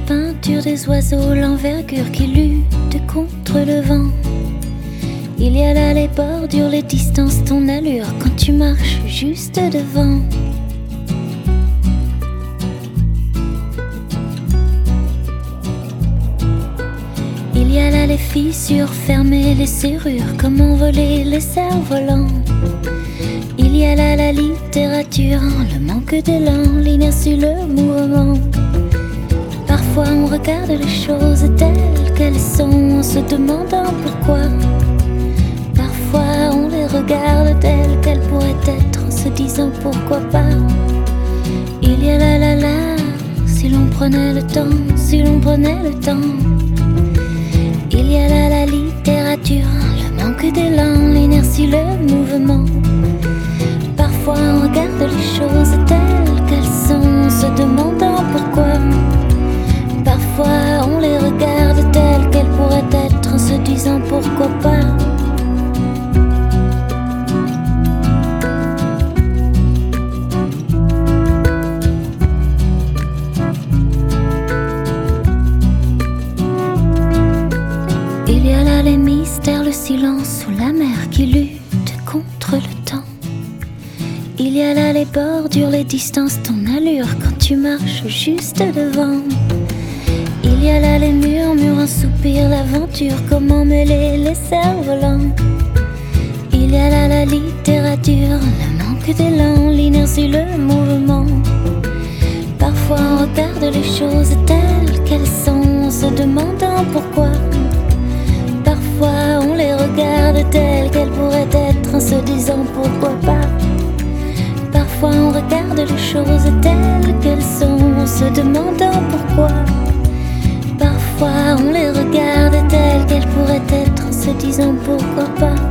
peinture des oiseaux, l'envergure qui lutte contre le vent. Il y a là les bordures, les distances, ton allure quand tu marches juste devant. Il y a là les fissures fermées, les serrures, comment voler les cerfs-volants. Il y a là la littérature, le manque d'élan, l'inertie, le mouvement. Parfois on regarde les choses telles qu'elles sont en se demandant pourquoi. Parfois on les regarde telles qu'elles pourraient être en se disant pourquoi pas. Il y a là, si l'on prenait le temps, si l'on prenait le temps. Il y a là la littérature, le manque d'élan, l'inertie, le mouvement. Parfois on regarde les choses telles qu'elles sont en se demandant pourquoi. Parfois on les regarde telles qu'elles pourraient être en se disant pourquoi pas. Il y a là les mystères, le silence ou la mer qui lutte contre le temps. Il y a là les bordures, les distances, ton allure quand tu marches juste devant. Il y a là les murmures, un soupir, l'aventure, comment mêler les cerfs-volants. Il y a là la littérature, le manque d'élan, l'inertie, le mouvement. Parfois on regarde les choses telles qu'elles sont en se demandant pourquoi. Parfois on les regarde telles qu'elles pourraient être en se disant pourquoi pas. Parfois on regarde les choses telles qu'elles sont en se demandant pourquoi. Parfois on les regarde telles qu'elles pourraient être en se disant pourquoi pas.